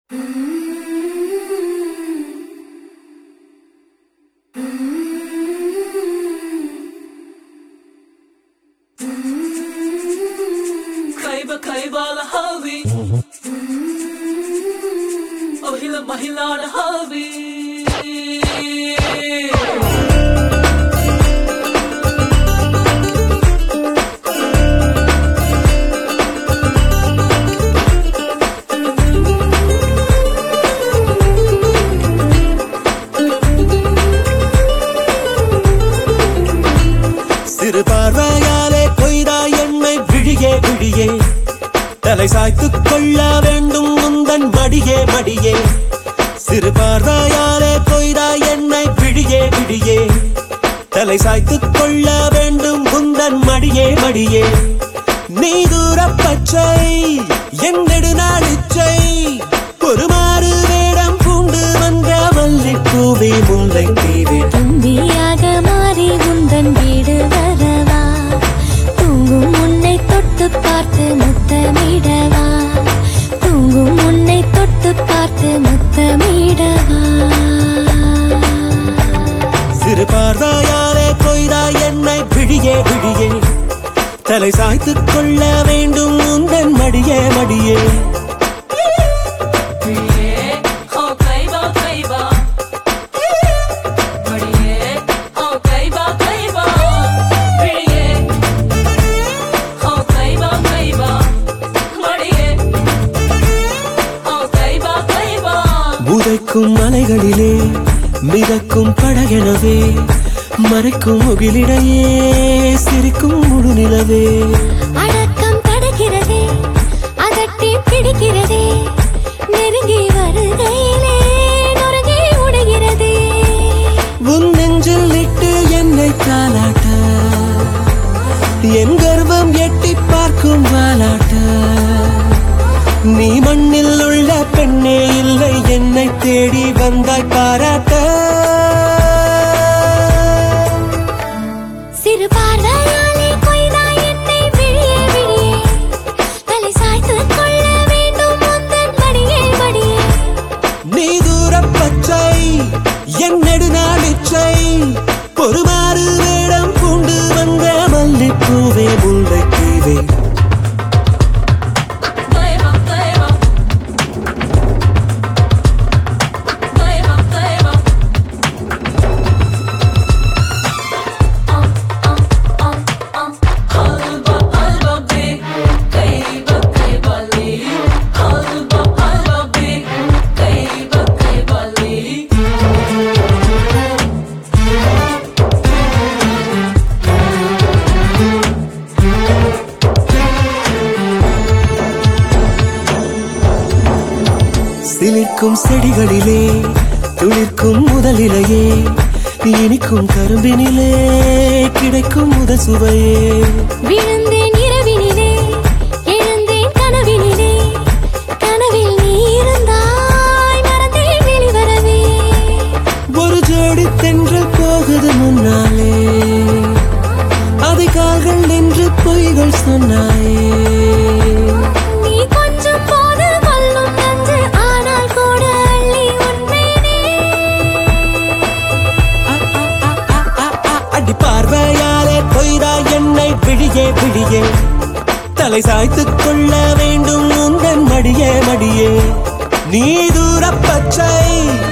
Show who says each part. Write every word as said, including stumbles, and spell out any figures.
Speaker 1: Kaiba kaiba la havi Oh hila mahila la havi
Speaker 2: சிறு பார்வையாலே கொய்தாய் என்னை விழியே விழியே தலை சாய்த்துக் கொள்ள வேண்டும் முந்தன் மடியே மடியே சிறு பார்வையாலே கொய்தாய் என்னை விழியே விழியே தலை சாய்த்துக் கொள்ள வேண்டும் முந்தன் மடியே மடியே நீ தூர பச்சை என் நெடுநாளிச்சை ஒரு மாறு வேடம் பூண்டு வந்த மல்லிப்பூவே முல்லை தீவே
Speaker 3: தும்பியாக மாறி உந்தன் வீடு வரவா தூங்கும் உன்னை தொட்டு பார்த்து முத்தமிடவா தூங்கும் உன்னை தொட்டு பார்த்து முத்தமிடவா
Speaker 2: சிறு பார்வையாலே கொய்தாய் என்னை விழியே விழியே தலை சாய்த்துக் கொள்ள வேண்டும் உந்தன் மடியே மடியே
Speaker 1: Oh kaiba kaiba Badiye Oh kaiba kaiba Badiye Oh kaiba kaiba Badiye Oh kaiba kaiba
Speaker 2: உதைக்கும் மலைகளிலே மிதக்கும் படகெனவே மறைக்கும் முகிலிடையே சிரிக்கும் முழு நிலவே
Speaker 3: அடக்கம் தடுக்கிறதே அதட்டி பிடிக்கிறதே நெருங்கி வருகையிலே நொறுங்கி உடைகிறதே
Speaker 2: உன் நெஞ்சில் இட்டு என்னை தாலாட்ட என் கர்வம் எட்டி பார்க்கும் வாலாட்ட நீ மண்ணில் உள்ள பெண்ணே இல்லை என்னை தேடி வந்தாய் பாராட்ட
Speaker 3: சிறு பார்வையாலே கொய்தாய் என்னை விழியே விழியே தலை சாய்த்துக் கொள்ள வேண்டும் முந்தன் மடியே மடியே
Speaker 2: நீ தூர பச்சை என் நெடுநாளிச்சை ஒரு மாறு வேடம் பூண்டு வந்த மல்லிப்பூவே முல்லை தீவே
Speaker 1: Kaiba kaiba Kaiba kaiba Um um um um Halba halba be Kaiba kaiba li Halba halba be Kaiba kaiba li
Speaker 2: சிலிர்க்கும் செடிகளிலே துளிர்க்கும் முதலிலையே இனிக்கும் கரும்பினிலே கிடைக்கும் முதல் சுவையே
Speaker 3: விழுந்தேன் இரவினிலே எழுந்தேன் கனவினிலே கனவில் நீ இருந்தாய் மறந்தேன் வெளிவரவே
Speaker 2: ஒரு ஜோடி தென்றல் போகுது முன்னாலே அதை கால்கள் நின்று பொய்கள் சொன்னாயே
Speaker 3: நீ கொஞ்சம் போது கொல்லும் நஞ்சு ஆனால் கூட அள்ளி உண்மையினே
Speaker 2: அடி பார்வையாலே கொய்தாய் என்னை விழியே விழியே தலை சாய்த்துக் கொள்ள வேண்டும் உந்தன் மடியே மடியே நீ தூர பச்சை